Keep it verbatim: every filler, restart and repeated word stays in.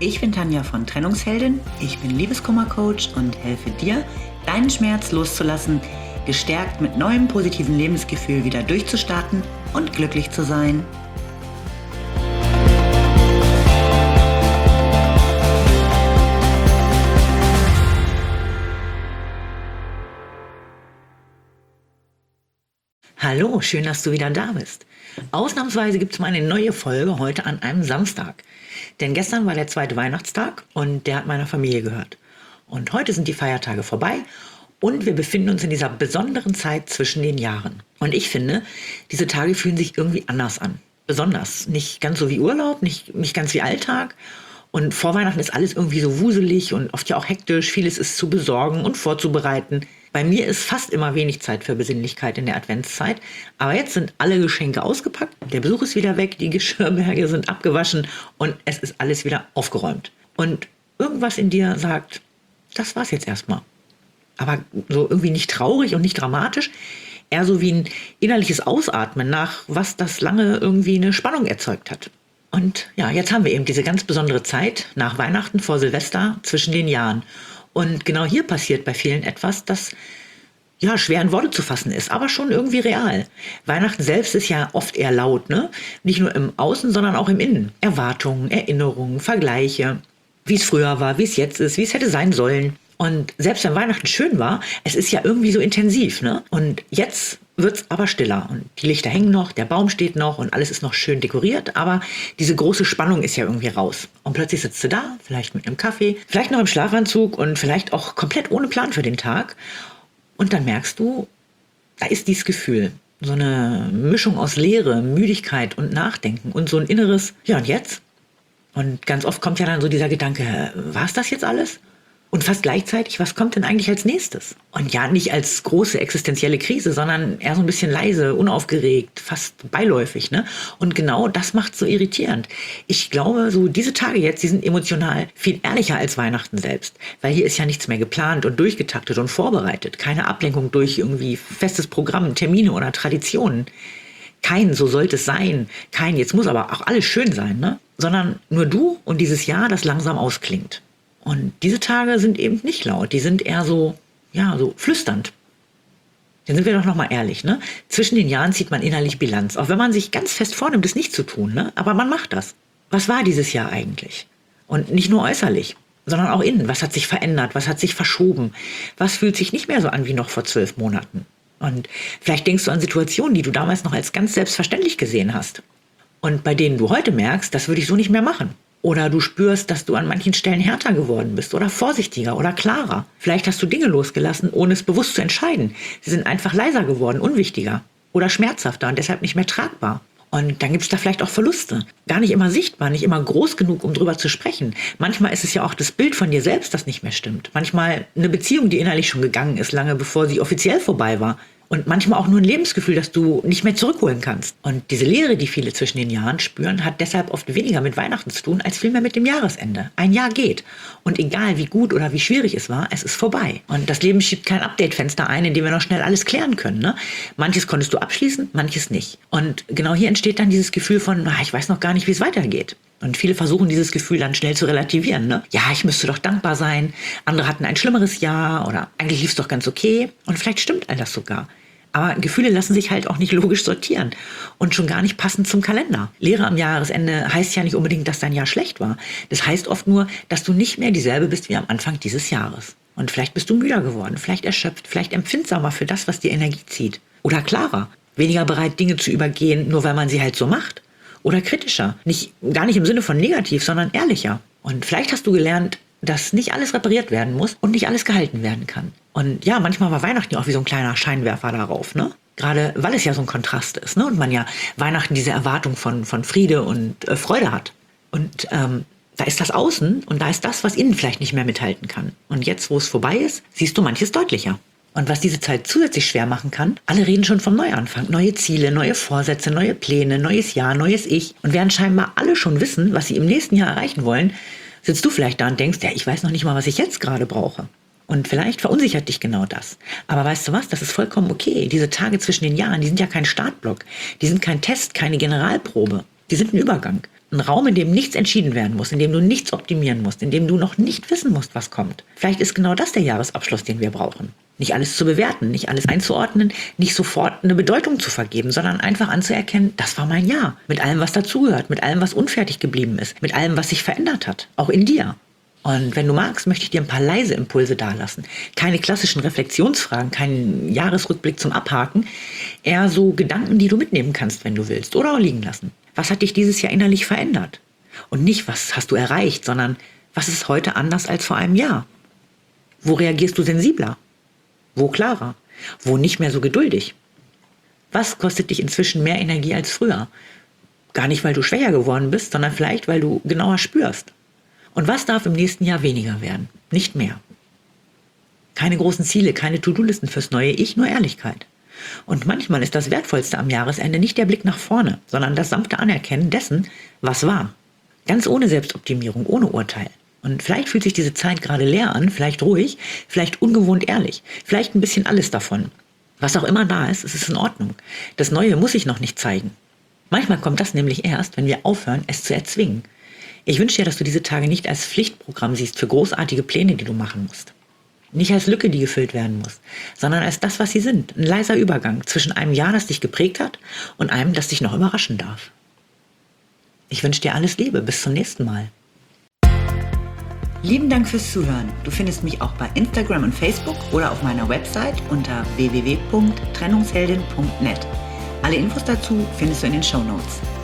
Ich bin Tanja von Trennungsheldin, ich bin Liebeskummer-Coach und helfe dir, deinen Schmerz loszulassen, gestärkt mit neuem positiven Lebensgefühl wieder durchzustarten und glücklich zu sein. Hallo, schön, dass du wieder da bist. Ausnahmsweise gibt es mal eine neue Folge heute an einem Samstag. Denn gestern war der zweite Weihnachtstag und der hat meiner Familie gehört. Und heute sind die Feiertage vorbei und wir befinden uns in dieser besonderen Zeit zwischen den Jahren. Und ich finde, diese Tage fühlen sich irgendwie anders an. Besonders. Nicht ganz so wie Urlaub, nicht, nicht ganz wie Alltag. Und vor Weihnachten ist alles irgendwie so wuselig und oft ja auch hektisch. Vieles ist zu besorgen und vorzubereiten. Bei mir ist fast immer wenig Zeit für Besinnlichkeit in der Adventszeit. Aber jetzt sind alle Geschenke ausgepackt, der Besuch ist wieder weg, die Geschirrberge sind abgewaschen und es ist alles wieder aufgeräumt. Und irgendwas in dir sagt, das war's jetzt erstmal. Aber so irgendwie nicht traurig und nicht dramatisch, eher so wie ein innerliches Ausatmen nach, was das lange irgendwie eine Spannung erzeugt hat. Und ja, jetzt haben wir eben diese ganz besondere Zeit nach Weihnachten vor Silvester zwischen den Jahren. Und genau hier passiert bei vielen etwas, das ja schwer in Worte zu fassen ist, aber schon irgendwie real. Weihnachten selbst ist ja oft eher laut, ne? Nicht nur im Außen, sondern auch im Innen. Erwartungen, Erinnerungen, Vergleiche, wie es früher war, wie es jetzt ist, wie es hätte sein sollen. Und selbst wenn Weihnachten schön war, es ist ja irgendwie so intensiv, ne? Und jetzt wird's aber stiller und die Lichter hängen noch, der Baum steht noch und alles ist noch schön dekoriert, aber diese große Spannung ist ja irgendwie raus. Und plötzlich sitzt du da, vielleicht mit einem Kaffee, vielleicht noch im Schlafanzug und vielleicht auch komplett ohne Plan für den Tag. Und dann merkst du, da ist dieses Gefühl, so eine Mischung aus Leere, Müdigkeit und Nachdenken und so ein inneres, ja und jetzt? Und ganz oft kommt ja dann so dieser Gedanke, war's das jetzt alles? Und fast gleichzeitig, was kommt denn eigentlich als nächstes? Und ja, nicht als große existenzielle Krise, sondern eher so ein bisschen leise, unaufgeregt, fast beiläufig, ne? Und genau das macht so irritierend. Ich glaube, so diese Tage jetzt, die sind emotional viel ehrlicher als Weihnachten selbst. Weil hier ist ja nichts mehr geplant und durchgetaktet und vorbereitet. Keine Ablenkung durch irgendwie festes Programm, Termine oder Traditionen. Kein, so sollte es sein. Kein, jetzt muss aber auch alles schön sein, ne? Sondern nur du und dieses Jahr, das langsam ausklingt. Und diese Tage sind eben nicht laut, die sind eher so, ja, so flüsternd. Dann sind wir doch nochmal ehrlich, ne? Zwischen den Jahren zieht man innerlich Bilanz, auch wenn man sich ganz fest vornimmt, das nicht zu tun, ne? Aber man macht das. Was war dieses Jahr eigentlich? Und nicht nur äußerlich, sondern auch innen. Was hat sich verändert? Was hat sich verschoben? Was fühlt sich nicht mehr so an wie noch vor zwölf Monaten? Und vielleicht denkst du an Situationen, die du damals noch als ganz selbstverständlich gesehen hast. Und bei denen du heute merkst, das würde ich so nicht mehr machen. Oder du spürst, dass du an manchen Stellen härter geworden bist oder vorsichtiger oder klarer. Vielleicht hast du Dinge losgelassen, ohne es bewusst zu entscheiden. Sie sind einfach leiser geworden, unwichtiger oder schmerzhafter und deshalb nicht mehr tragbar. Und dann gibt es da vielleicht auch Verluste. Gar nicht immer sichtbar, nicht immer groß genug, um drüber zu sprechen. Manchmal ist es ja auch das Bild von dir selbst, das nicht mehr stimmt. Manchmal eine Beziehung, die innerlich schon gegangen ist, lange bevor sie offiziell vorbei war. Und manchmal auch nur ein Lebensgefühl, das du nicht mehr zurückholen kannst. Und diese Leere, die viele zwischen den Jahren spüren, hat deshalb oft weniger mit Weihnachten zu tun, als vielmehr mit dem Jahresende. Ein Jahr geht. Und egal wie gut oder wie schwierig es war, es ist vorbei. Und das Leben schiebt kein Update-Fenster ein, in dem wir noch schnell alles klären können, ne? Manches konntest du abschließen, manches nicht. Und genau hier entsteht dann dieses Gefühl von, ich weiß noch gar nicht, wie es weitergeht. Und viele versuchen dieses Gefühl dann schnell zu relativieren, ne? Ja, ich müsste doch dankbar sein. Andere hatten ein schlimmeres Jahr oder eigentlich lief es doch ganz okay. Und vielleicht stimmt all das sogar. Aber Gefühle lassen sich halt auch nicht logisch sortieren und schon gar nicht passend zum Kalender. Leere am Jahresende heißt ja nicht unbedingt, dass dein Jahr schlecht war. Das heißt oft nur, dass du nicht mehr dieselbe bist wie am Anfang dieses Jahres. Und vielleicht bist du müder geworden, vielleicht erschöpft, vielleicht empfindsamer für das, was dir Energie zieht. Oder klarer, weniger bereit, Dinge zu übergehen, nur weil man sie halt so macht. Oder kritischer, nicht, gar nicht im Sinne von negativ, sondern ehrlicher. Und vielleicht hast du gelernt, dass nicht alles repariert werden muss und nicht alles gehalten werden kann. Und ja, manchmal war Weihnachten ja auch wie so ein kleiner Scheinwerfer darauf, ne? Gerade weil es ja so ein Kontrast ist, ne? Und man ja Weihnachten diese Erwartung von, von Friede und äh, Freude hat. Und ähm, da ist das Außen und da ist das, was innen vielleicht nicht mehr mithalten kann. Und jetzt, wo es vorbei ist, siehst du manches deutlicher. Und was diese Zeit zusätzlich schwer machen kann, alle reden schon vom Neuanfang. Neue Ziele, neue Vorsätze, neue Pläne, neues Jahr, neues Ich. Und während scheinbar alle schon wissen, was sie im nächsten Jahr erreichen wollen, sitzt du vielleicht da und denkst, ja, ich weiß noch nicht mal, was ich jetzt gerade brauche. Und vielleicht verunsichert dich genau das. Aber weißt du was, das ist vollkommen okay. Diese Tage zwischen den Jahren, die sind ja kein Startblock. Die sind kein Test, keine Generalprobe. Die sind ein Übergang. Ein Raum, in dem nichts entschieden werden muss, in dem du nichts optimieren musst, in dem du noch nicht wissen musst, was kommt. Vielleicht ist genau das der Jahresabschluss, den wir brauchen. Nicht alles zu bewerten, nicht alles einzuordnen, nicht sofort eine Bedeutung zu vergeben, sondern einfach anzuerkennen, das war mein Jahr. Mit allem, was dazugehört, mit allem, was unfertig geblieben ist, mit allem, was sich verändert hat, auch in dir. Und wenn du magst, möchte ich dir ein paar leise Impulse dalassen. Keine klassischen Reflexionsfragen, keinen Jahresrückblick zum Abhaken, eher so Gedanken, die du mitnehmen kannst, wenn du willst, oder auch liegen lassen. Was hat dich dieses Jahr innerlich verändert? Und nicht, was hast du erreicht, sondern was ist heute anders als vor einem Jahr? Wo reagierst du sensibler? Wo klarer? Wo nicht mehr so geduldig? Was kostet dich inzwischen mehr Energie als früher? Gar nicht, weil du schwächer geworden bist, sondern vielleicht, weil du genauer spürst. Und was darf im nächsten Jahr weniger werden? Nicht mehr. Keine großen Ziele, keine To-Do-Listen fürs neue Ich, nur Ehrlichkeit. Und manchmal ist das Wertvollste am Jahresende nicht der Blick nach vorne, sondern das sanfte Anerkennen dessen, was war. Ganz ohne Selbstoptimierung, ohne Urteil. Und vielleicht fühlt sich diese Zeit gerade leer an, vielleicht ruhig, vielleicht ungewohnt ehrlich, vielleicht ein bisschen alles davon. Was auch immer da ist, es ist in Ordnung. Das Neue muss sich noch nicht zeigen. Manchmal kommt das nämlich erst, wenn wir aufhören, es zu erzwingen. Ich wünsche dir, dass du diese Tage nicht als Pflichtprogramm siehst für großartige Pläne, die du machen musst. Nicht als Lücke, die gefüllt werden muss, sondern als das, was sie sind. Ein leiser Übergang zwischen einem Jahr, das dich geprägt hat, und einem, das dich noch überraschen darf. Ich wünsche dir alles Liebe. Bis zum nächsten Mal. Lieben Dank fürs Zuhören. Du findest mich auch bei Instagram und Facebook oder auf meiner Website unter w w w punkt trennungsheldin punkt net. Alle Infos dazu findest du in den Shownotes.